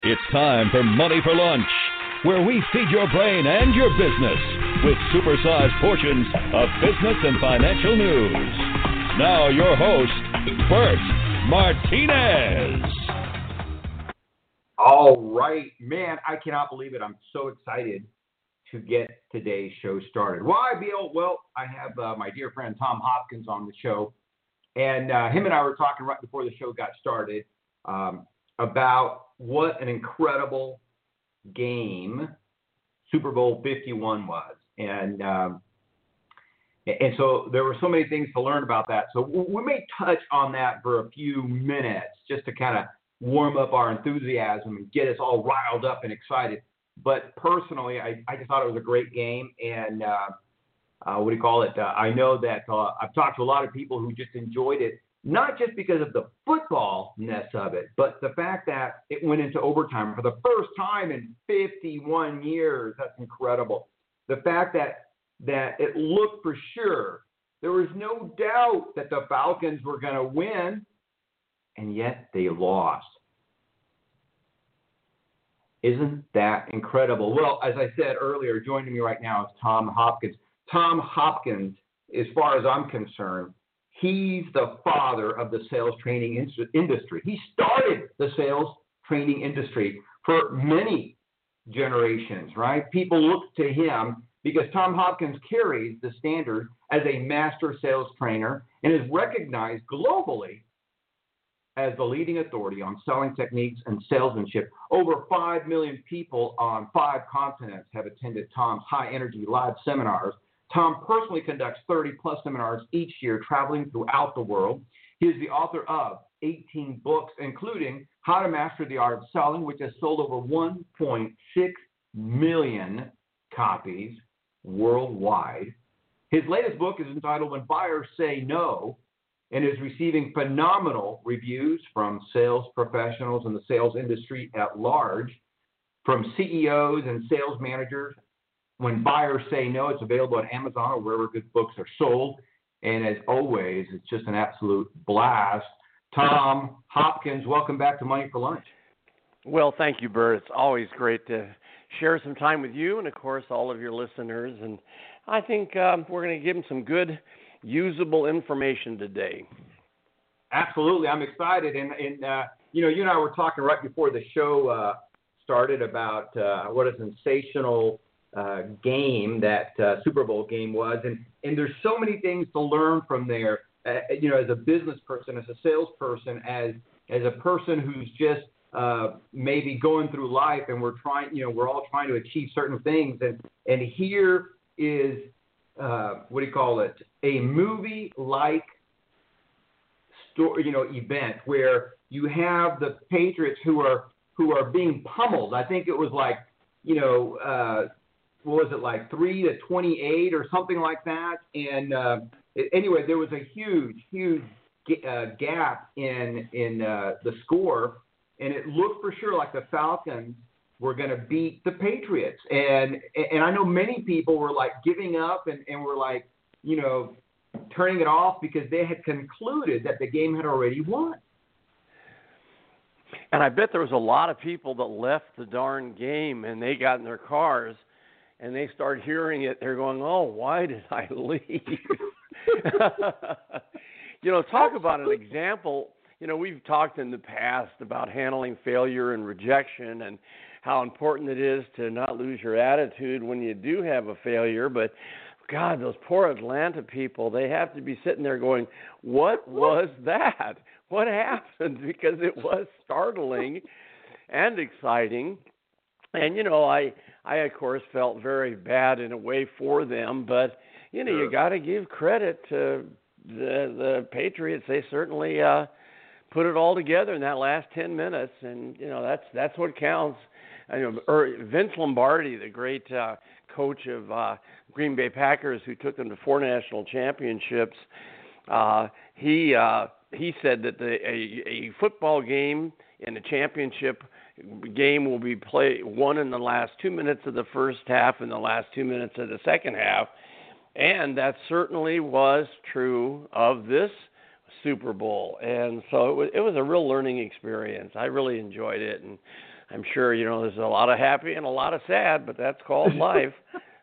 It's time for Money for Lunch, where we feed your brain and your business with supersized portions of business and financial news. Now your host, Bert Martinez. All right, man, I cannot believe it. I'm so excited to get today's show started. Why, Bill? Well, I have my dear friend Tom Hopkins on the show, and him and I were talking right before the show got started about what an incredible game Super Bowl 51 was. And so there were so many things to learn about that. So we may touch on that for a few minutes just to kind of warm up our enthusiasm and get us all riled up and excited. But personally, I just thought it was a great game. And I know that I've talked to a lot of people who just enjoyed it, not just because of the football-ness of it, but the fact that it went into overtime for the first time in 51 years. That's incredible. The fact that it looked for sure. There was no doubt that the Falcons were going to win, and yet they lost. Isn't that incredible? Well, as I said earlier, joining me right now is Tom Hopkins. Tom Hopkins, as far as I'm concerned, he's the father of the sales training industry. He started the sales training industry for many generations, right? People look to him because Tom Hopkins carries the standard as a master sales trainer and is recognized globally as the leading authority on selling techniques and salesmanship. Over 5 million people on 5 continents have attended Tom's high-energy live seminars. Tom personally conducts 30-plus seminars each year, traveling throughout the world. He is the author of 18 books, including How to Master the Art of Selling, which has sold over 1.6 million copies worldwide. His latest book is entitled When Buyers Say No, and is receiving phenomenal reviews from sales professionals in the sales industry at large, from CEOs and sales managers. When Buyers Say No, it's available on Amazon or wherever good books are sold. And as always, it's just an absolute blast. Tom Hopkins, welcome back to Money for Lunch. Well, thank you, Bert. It's always great to share some time with you and, of course, all of your listeners. And I think we're going to give them some good, usable information today. Absolutely. I'm excited. And you and I were talking right before the show started about what a sensational game that Super Bowl game was. And there's so many things to learn from there, as a business person, as a salesperson, as a person who's just maybe going through life, and we're all trying to achieve certain things. And here is, a movie-like story, event where you have the Patriots who are being pummeled. I think it was like, what was it, like 3-28 or something like that? And anyway, there was a huge gap in the score, and it looked for sure like the Falcons were going to beat the Patriots. And I know many people were like giving up and were like, turning it off because they had concluded that the game had already won. And I bet there was a lot of people that left the darn game and they got in their cars and they started hearing it. They're going, oh, why did I leave? Talk about an example. We've talked in the past about handling failure and rejection and how important it is to not lose your attitude when you do have a failure. But, God, those poor Atlanta people, they have to be sitting there going, what was that? What happened? Because it was startling and exciting. And, I of course, felt very bad in a way for them. But, you got to give credit to the Patriots. They certainly put it all together in that last 10 minutes. And, that's what counts. Vince Lombardi, the great coach of Green Bay Packers, who took them to 4 national championships, he said that a football game and a championship game will be won in the last 2 minutes of the first half and the last 2 minutes of the second half. And that certainly was true of this Super Bowl. And so it was a real learning experience. I really enjoyed it. And I'm sure, there's a lot of happy and a lot of sad, but that's called life.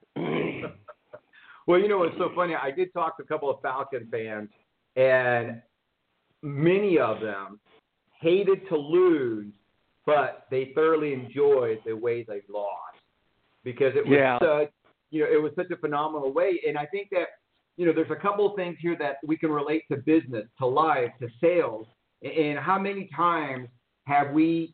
Well, it's so funny. I did talk to a couple of Falcon fans, and many of them hated to lose, but they thoroughly enjoyed the way they lost because it was such, it was such a phenomenal way. And I think that, there's a couple of things here that we can relate to business, to life, to sales. And how many times have we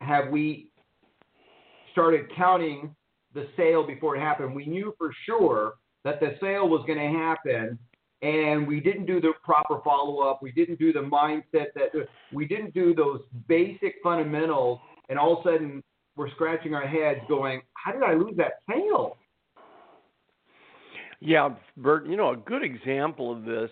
started counting the sale before it happened? We knew for sure that the sale was going to happen, and we didn't do the proper follow-up. We didn't do the mindset we didn't do those basic fundamentals, and all of a sudden we're scratching our heads going, how did I lose that sale? Yeah, Bert, a good example of this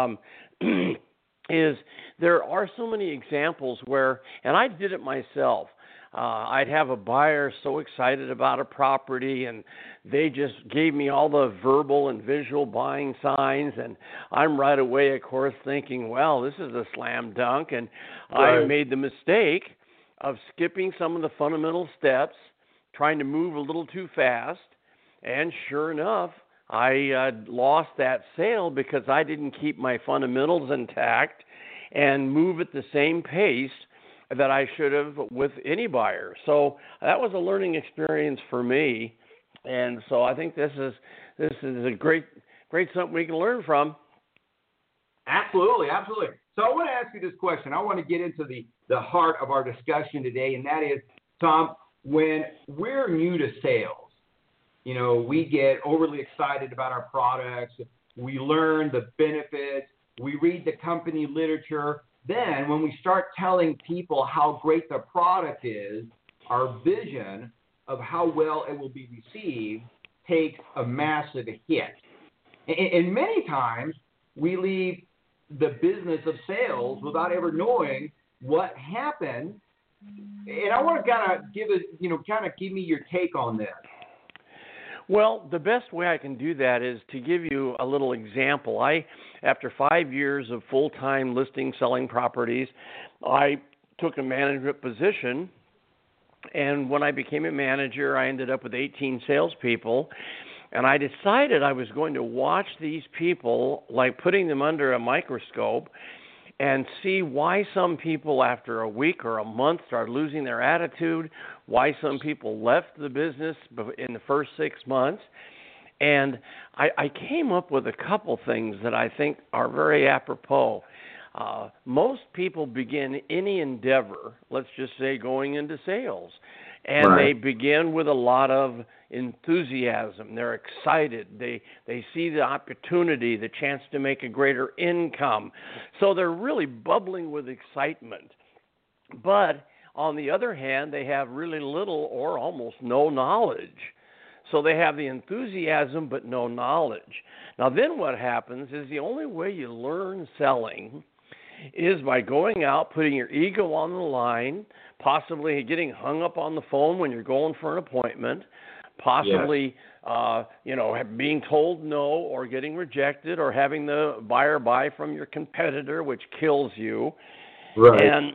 is there are so many examples where, and I did it myself, I'd have a buyer so excited about a property, and they just gave me all the verbal and visual buying signs, and I'm right away, of course, thinking, well, this is a slam dunk, and I made the mistake of skipping some of the fundamental steps, trying to move a little too fast, and sure enough, I lost that sale because I didn't keep my fundamentals intact and move at the same pace that I should have with any buyer. So that was a learning experience for me, and so I think this is a great something we can learn from. Absolutely. So I want to ask you this question. I want to get into the heart of our discussion today, and that is, Tom, when we're new to sales, we get overly excited about our products. We learn the benefits. We read the company literature. Then when we start telling people how great the product is, our vision of how well it will be received takes a massive hit. And many times we leave the business of sales without ever knowing what happened. And I want to kind of give me your take on this. Well, the best way I can do that is to give you a little example. After 5 years of full-time listing, selling properties, I took a management position, and when I became a manager, I ended up with 18 salespeople, and I decided I was going to watch these people, like putting them under a microscope, and see why some people after a week or a month start losing their attitude, why some people left the business in the first 6 months. And I came up with a couple things that I think are very apropos. Most people begin any endeavor, let's just say going into sales, and they begin with a lot of enthusiasm. They're excited. They see the opportunity, the chance to make a greater income. So they're really bubbling with excitement. But on the other hand, they have really little or almost no knowledge. So they have the enthusiasm but no knowledge. Now then what happens is the only way you learn selling is by going out, putting your ego on the line, possibly getting hung up on the phone when you're going for an appointment, possibly being told no or getting rejected or having the buyer buy from your competitor, which kills you. Right. And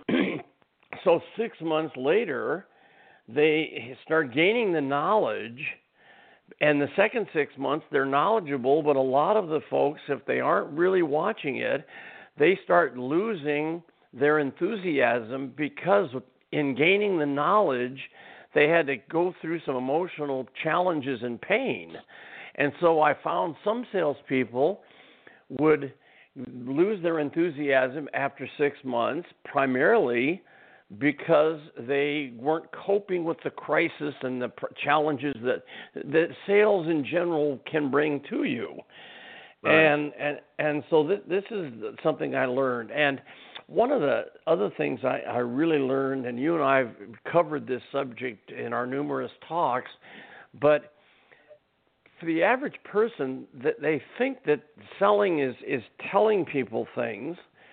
so 6 months later, they start gaining the knowledge, and the second 6 months, they're knowledgeable, but a lot of the folks, if they aren't really watching it, they start losing their enthusiasm because in gaining the knowledge, they had to go through some emotional challenges and pain. And so I found some salespeople would lose their enthusiasm after 6 months, primarily because they weren't coping with the crisis and the challenges that sales in general can bring to you. Right. And so this is something I learned. And one of the other things I really learned, and you and I have covered this subject in our numerous talks, but for the average person, that they think that selling is telling people things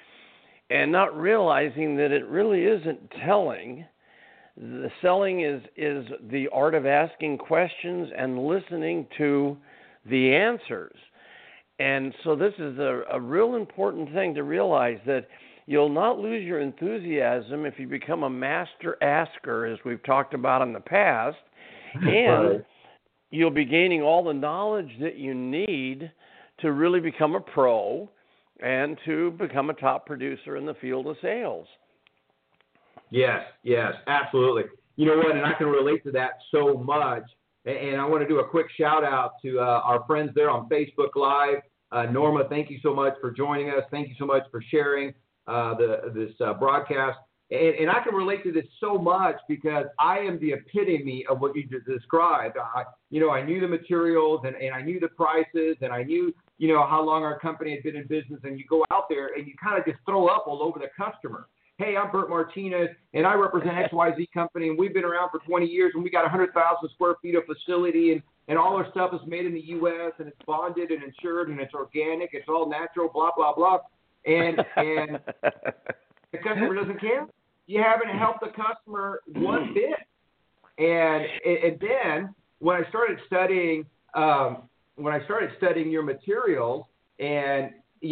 and not realizing that it really isn't telling. The selling is the art of asking questions and listening to the answers. And so this is a real important thing to realize, that you'll not lose your enthusiasm if you become a master asker, as we've talked about in the past, and Right. you'll be gaining all the knowledge that you need to really become a pro and to become a top producer in the field of sales. Yes, absolutely. You know what? And I can relate to that so much. And I want to do a quick shout out to our friends there on Facebook Live. Norma, thank you so much for joining us. Thank you so much for sharing this broadcast. And I can relate to this so much because I am the epitome of what you just described. I knew the materials and I knew the prices and I knew, how long our company had been in business. And you go out there and you kind of just throw up all over the customer. Hey, I'm Bert Martinez, and I represent XYZ Company, and we've been around for 20 years, and we got 100,000 square feet of facility, and all our stuff is made in the U.S., and it's bonded and insured, and it's organic, it's all natural, blah, blah, blah. And the customer doesn't care. You haven't helped the customer one bit. And then when I started studying your materials, and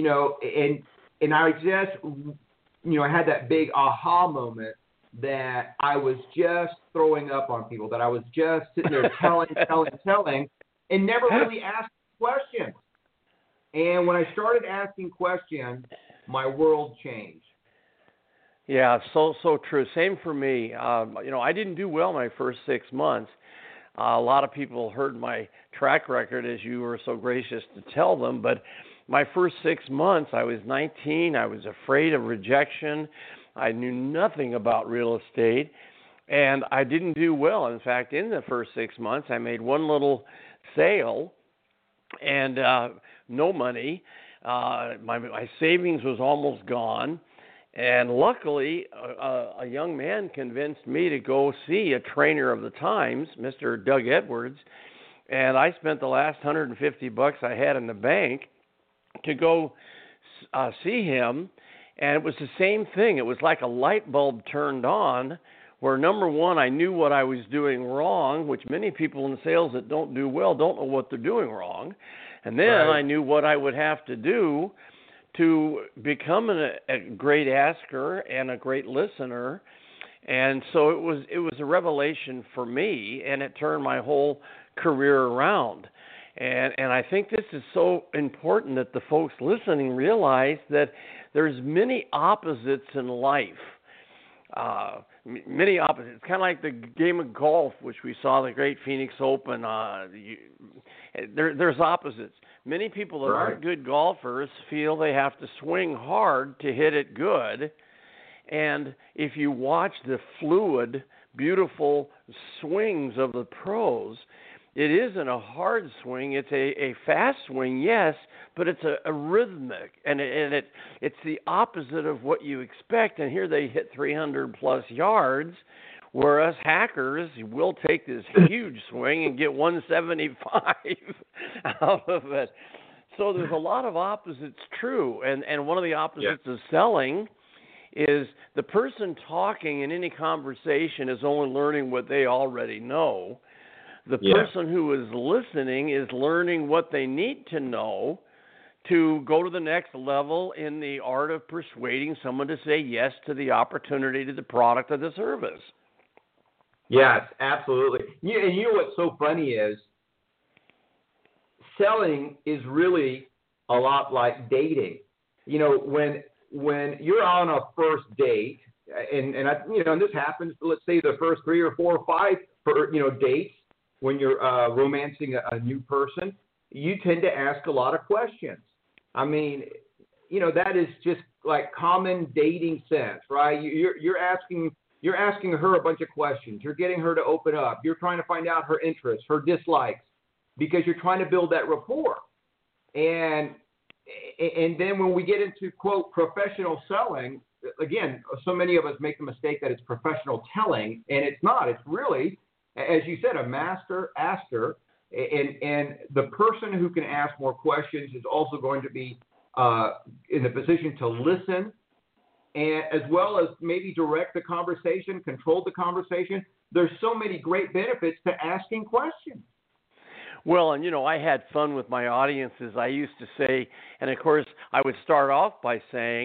I just I had that big aha moment that I was just throwing up on people, that I was just sitting there telling, and never really asking questions. And when I started asking questions, my world changed. Yeah, so true. Same for me. I didn't do well my first 6 months. A lot of people heard my track record, as you were so gracious to tell them, but my first 6 months, I was 19. I was afraid of rejection. I knew nothing about real estate, and I didn't do well. In fact, in the first 6 months, I made one little sale and no money. My savings was almost gone. And luckily, a young man convinced me to go see a trainer of the times, Mr. Doug Edwards, and I spent the last $150 I had in the bank to go see him, and it was the same thing. It was like a light bulb turned on, where number one, I knew what I was doing wrong, which many people in sales that don't do well don't know what they're doing wrong, and then Right. I knew what I would have to do to become a great asker and a great listener. And so it was a revelation for me, and it turned my whole career around. And I think this is so important that the folks listening realize that there's many opposites in life. Many opposites. It's kind of like the game of golf, which we saw the great Phoenix Open. There's opposites. Many people that aren't good golfers feel they have to swing hard to hit it good. And if you watch the fluid, beautiful swings of the pros, it isn't a hard swing. It's a fast swing, yes, but it's a rhythmic, and it's the opposite of what you expect. And here they hit 300-plus yards, where us hackers will take this huge swing and get 175 out of it. So there's a lot of opposites true, and one of the opposites of selling is the person talking in any conversation is only learning what they already know. The person who is listening is learning what they need to know to go to the next level in the art of persuading someone to say yes to the opportunity, to the product, or the service. Yes, absolutely. And you know what's so funny is selling is really a lot like dating. When you're on a first date, and this happens, let's say the first 3 or 4 or 5 dates, when you're romancing a new person, you tend to ask a lot of questions. I mean, that is just like common dating sense, right? You're asking her a bunch of questions. You're getting her to open up. You're trying to find out her interests, her dislikes, because you're trying to build that rapport. And then when we get into, quote, professional selling, again, so many of us make the mistake that it's professional telling, and it's not. It's really, as you said, a master asker, and the person who can ask more questions is also going to be in the position to listen, and as well as maybe direct the conversation, control the conversation. There's so many great benefits to asking questions. Well, and I had fun with my audiences. I used to say, and of course I would start off by saying,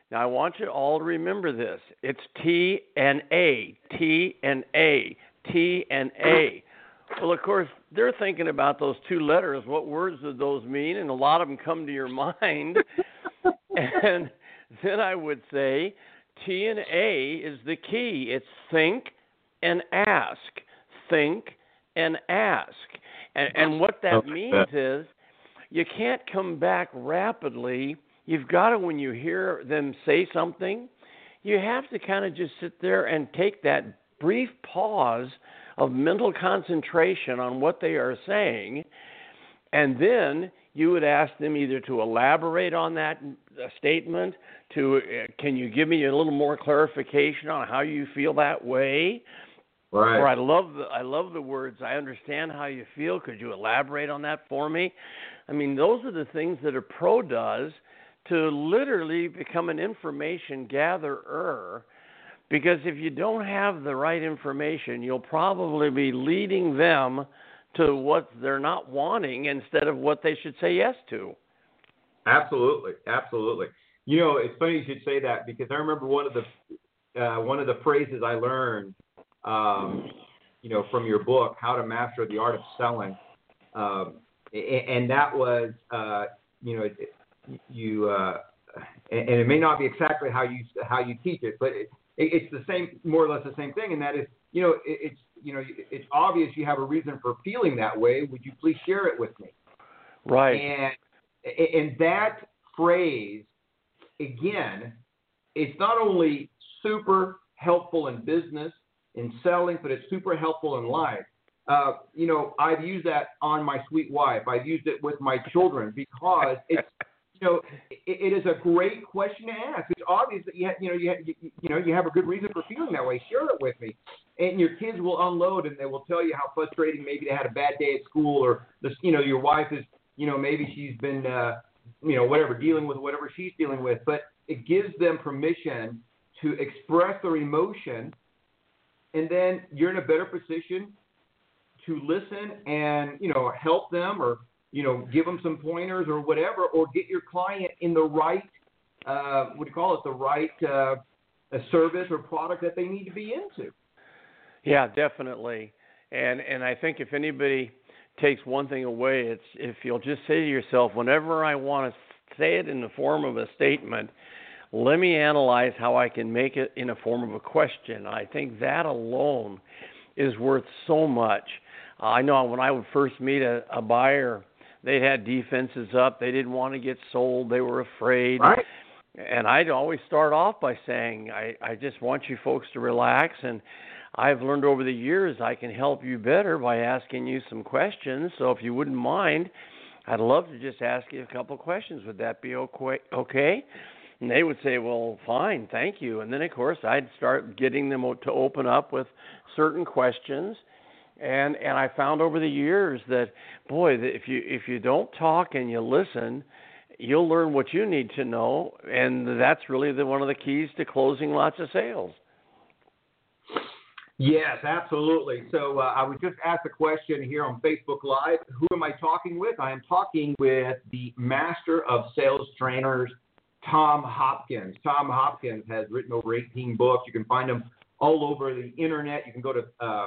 Now, I want you all to remember this. It's T and A, T and A, T and A. Well, of course, they're thinking about those two letters. What words do those mean? And a lot of them come to your mind. And then I would say T and A is the key. It's think and ask. Think and ask. And what that means is you can't come back rapidly. You've got to, when you hear them say something, you have to kind of just sit there and take that brief pause of mental concentration on what they are saying, and then you would ask them either to elaborate on that statement, can you give me a little more clarification on how you feel that way? Right. Or I love the words, I understand how you feel. Could you elaborate on that for me? I mean, those are the things that a pro does to literally become an information gatherer. Because if you don't have the right information, you'll probably be leading them to what they're not wanting instead of what they should say yes to. Absolutely, absolutely. You know, it's funny you should say that, because I remember one of the phrases I learned, you know, from your book, How to Master the Art of Selling, and that was, you know, and it may not be exactly how you teach it, but it's the same, more or less the same thing, and that is, you know, it's obvious you have a reason for feeling that way. Would you please share it with me? Right. And that phrase, again, it's not only super helpful in business, in selling, but it's super helpful in life. You know, I've used that on my sweet wife. I've used it with my children, because it's, you know, it is a great question to ask. It's obvious that you have a good reason for feeling that way. Share it with me, and your kids will unload, and they will tell you how frustrating maybe they had a bad day at school, or your wife is, you know, maybe she's been, you know, whatever, dealing with whatever she's dealing with. But it gives them permission to express their emotion, and then you're in a better position to listen and, you know, help them, or, you know, give them some pointers or whatever, or get your client in the right, the right service or product that they need to be into. Yeah, definitely. And I think if anybody takes one thing away, it's if you'll just say to yourself, whenever I want to say it in the form of a statement, let me analyze how I can make it in a form of a question. I think that alone is worth so much. I know when I would first meet a buyer, they had defenses up. They didn't want to get sold. They were afraid. Right. And I'd always start off by saying, I just want you folks to relax. And I've learned over the years I can help you better by asking you some questions. So if you wouldn't mind, I'd love to just ask you a couple questions. Would that be okay? And they would say, well, fine, thank you. And then, of course, I'd start getting them to open up with certain questions. And I found over the years that, boy, if you don't talk and you listen, you'll learn what you need to know, and that's really one of the keys to closing lots of sales. Yes, absolutely. So I was just asked a question here on Facebook Live. Who am I talking with? I am talking with the Master of Sales Trainers, Tom Hopkins. Tom Hopkins has written over 18 books. You can find them all over the internet. You can go to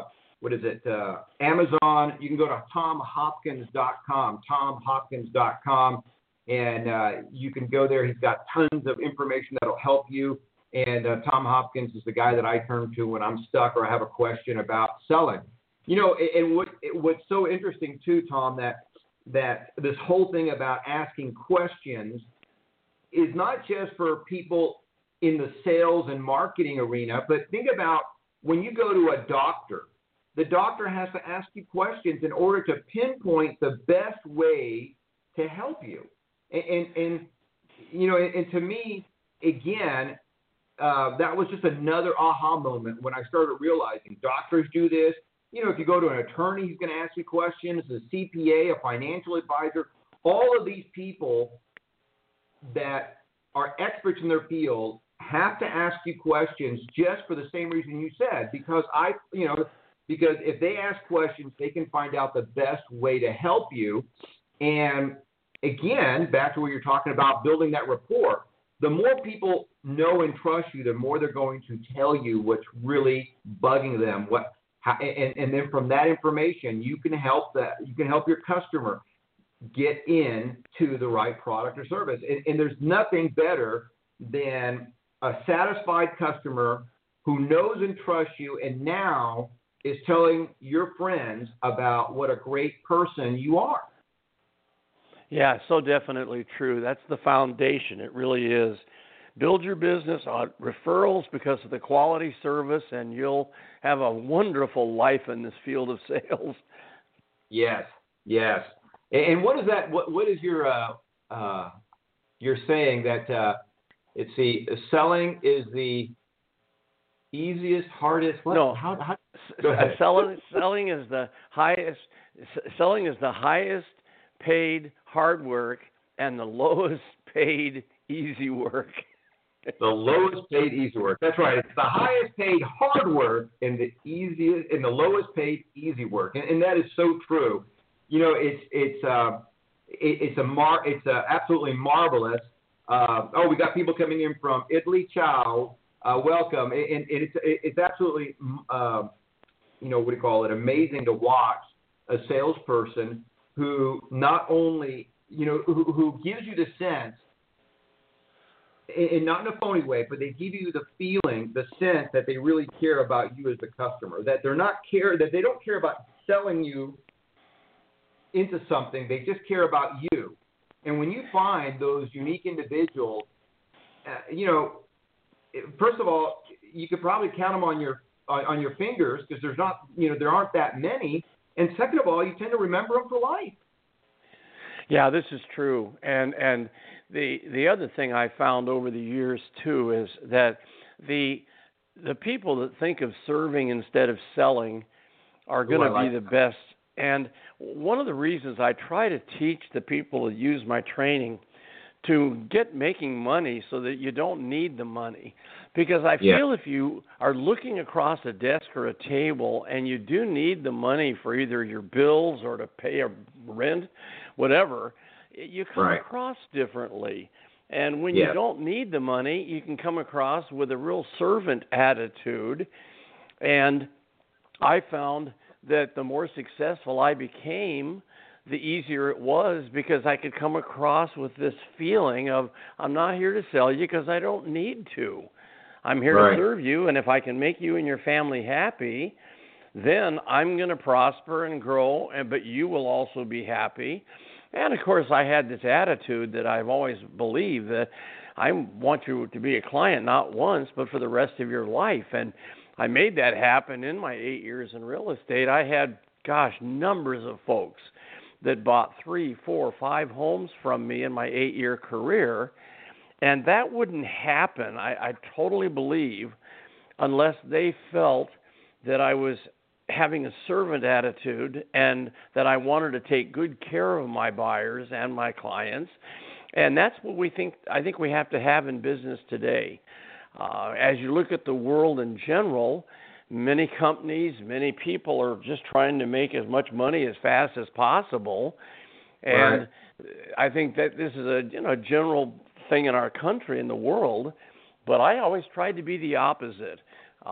Amazon. You can go to tomhopkins.com, tomhopkins.com, and you can go there. He's got tons of information that'll help you. And Tom Hopkins is the guy that I turn to when I'm stuck or I have a question about selling. You know, and what's so interesting too, Tom, that this whole thing about asking questions is not just for people in the sales and marketing arena, but think about when you go to a doctor. The doctor has to ask you questions in order to pinpoint the best way to help you. And you know, and to me, again, that was just another aha moment when I started realizing doctors do this. You know, if you go to an attorney, he's going to ask you questions, a CPA, a financial advisor, all of these people that are experts in their field have to ask you questions just for the same reason you said, because if they ask questions, they can find out the best way to help you. And again, back to what you're talking about, building that rapport. the more people know and trust you, the more they're going to tell you what's really bugging them. And then from that information, you can help your customer get into the right product or service. And there's nothing better than a satisfied customer who knows and trusts you, and now is telling your friends about what a great person you are. Yeah, so definitely true. That's the foundation. It really is. Build your business on referrals because of the quality service, and you'll have a wonderful life in this field of sales. Yes. And what is that? What is your saying that it's the selling is the easiest, hardest? What? No, go ahead. Selling is the highest. Selling is the highest paid hard work and the lowest paid easy work. The lowest paid easy work. That's right. It's the highest paid hard work and the lowest paid easy work, and that is so true. You know, it's absolutely marvelous. We got people coming in from Italy. Ciao, welcome. And it's absolutely amazing to watch a salesperson who not only who gives you the sense, and not in a phony way, but they give you the feeling, the sense that they really care about you as the customer. That that they don't care about selling you into something. They just care about you. And when you find those unique individuals, first of all, you could probably count them on your fingers because there aren't that many. And second of all, you tend to remember them for life. Yeah, this is true. And the other thing I found over the years too is that the people that think of serving instead of selling are going to be the best. And one of the reasons I try to teach the people that use my training to get making money so that you don't need the money. Because I feel if you are looking across a desk or a table and you do need the money for either your bills or to pay a rent, whatever, you come across differently. And when you don't need the money, you can come across with a real servant attitude. And I found that the more successful I became, the easier it was because I could come across with this feeling of I'm not here to sell you because I don't need to. I'm here to serve you, and if I can make you and your family happy, then I'm going to prosper and grow, but you will also be happy. And, of course, I had this attitude that I've always believed that I want you to be a client not once but for the rest of your life. And I made that happen in my 8 years in real estate. I had, numbers of folks that bought 3, 4, 5 homes from me in my 8-year career. And that wouldn't happen, I totally believe, unless they felt that I was having a servant attitude and that I wanted to take good care of my buyers and my clients. And that's what I think we have to have in business today. As you look at the world in general, many companies, many people are just trying to make as much money as fast as possible. And I think that this is a general thing in our country, in the world, but I always tried to be the opposite.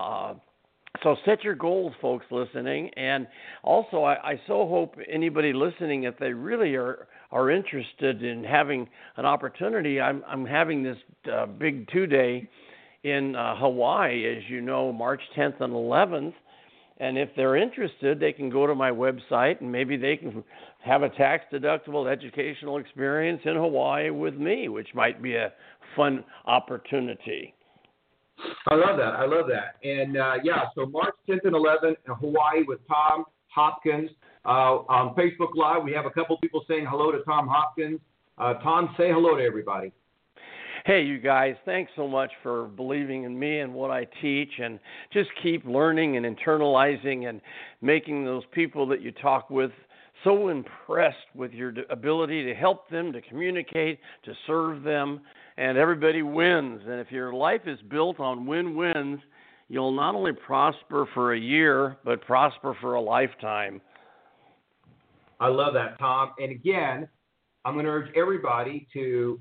So set your goals, folks listening, and also I so hope anybody listening, if they really are interested in having an opportunity, I'm having this big 2-day in Hawaii, as you know, March 10th and 11th. And if they're interested, they can go to my website and maybe they can have a tax-deductible educational experience in Hawaii with me, which might be a fun opportunity. I love that. And, so March 10th and 11th in Hawaii with Tom Hopkins. On Facebook Live, we have a couple people saying hello to Tom Hopkins. Tom, say hello to everybody. Hey, you guys, thanks so much for believing in me and what I teach, and just keep learning and internalizing and making those people that you talk with so impressed with your ability to help them, to communicate, to serve them, and everybody wins. And if your life is built on win-wins, you'll not only prosper for a year, but prosper for a lifetime. I love that, Tom. And again, I'm going to urge everybody to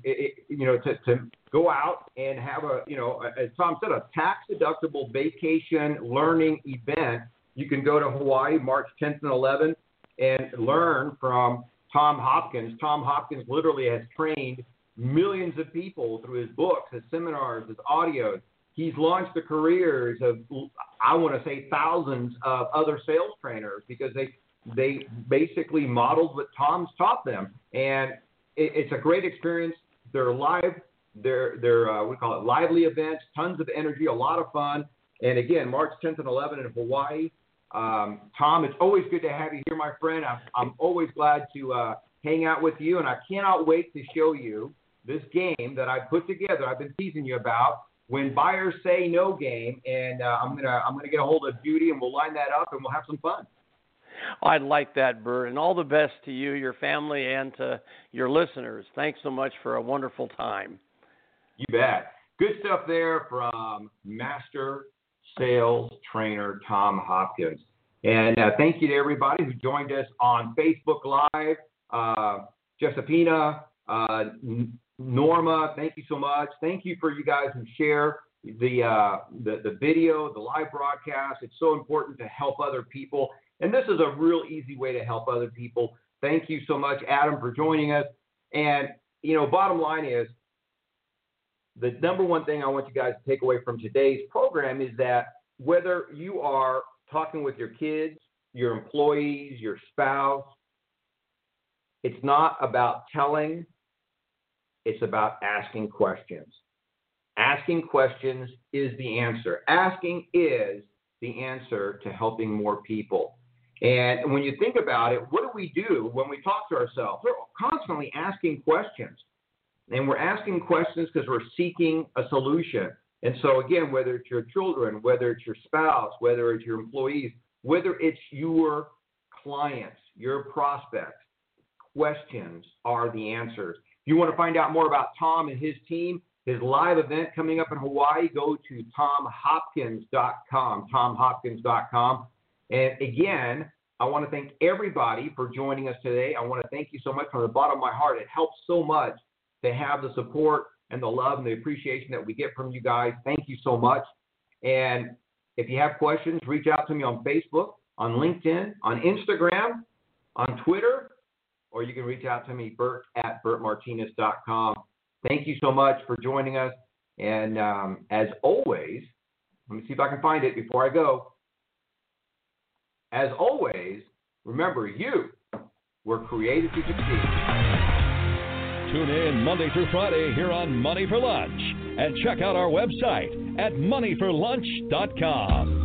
go out and have as Tom said, a tax-deductible vacation learning event. You can go to Hawaii March 10th and 11th and learn from Tom Hopkins. Tom Hopkins literally has trained millions of people through his books, his seminars, his audios. He's launched the careers of, I want to say, thousands of other sales trainers because they basically modeled what Tom's taught them. And it's a great experience. They're live. They're lively events, tons of energy, a lot of fun. And again, March 10th and 11th in Hawaii. Tom, it's always good to have you here, my friend. I'm always glad to hang out with you, and I cannot wait to show you this game that I put together. I've been teasing you about When Buyers Say No game, and I'm gonna get a hold of Judy, and we'll line that up, and we'll have some fun. I'd like that, Bert, and all the best to you, your family, and to your listeners. Thanks so much for a wonderful time. You bet. Good stuff there from Master Sales Trainer Tom Hopkins. And thank you to everybody who joined us on Facebook Live. Josefina, Norma, thank you so much. Thank you for you guys who share the video, the live broadcast. It's so important to help other people. And this is a real easy way to help other people. Thank you so much, Adam, for joining us. And, bottom line is, the number one thing I want you guys to take away from today's program is that whether you are talking with your kids, your employees, your spouse, it's not about telling, it's about asking questions. Asking questions is the answer. Asking is the answer to helping more people. And when you think about it, what do we do when we talk to ourselves? We're constantly asking questions. And we're asking questions because we're seeking a solution. And so, again, whether it's your children, whether it's your spouse, whether it's your employees, whether it's your clients, your prospects, questions are the answers. If you want to find out more about Tom and his team, his live event coming up in Hawaii, go to tomhopkins.com, tomhopkins.com. And again, I want to thank everybody for joining us today. I want to thank you so much from the bottom of my heart. It helps so much to have the support and the love and the appreciation that we get from you guys. Thank you so much. And if you have questions, reach out to me on Facebook, on LinkedIn, on Instagram, on Twitter, or you can reach out to me, Bert@BertMartinez.com. Thank you so much for joining us. And as always, let me see if I can find it before I go. As always, remember, you were created to succeed. Tune in Monday through Friday here on Money for Lunch and check out our website at moneyforlunch.com.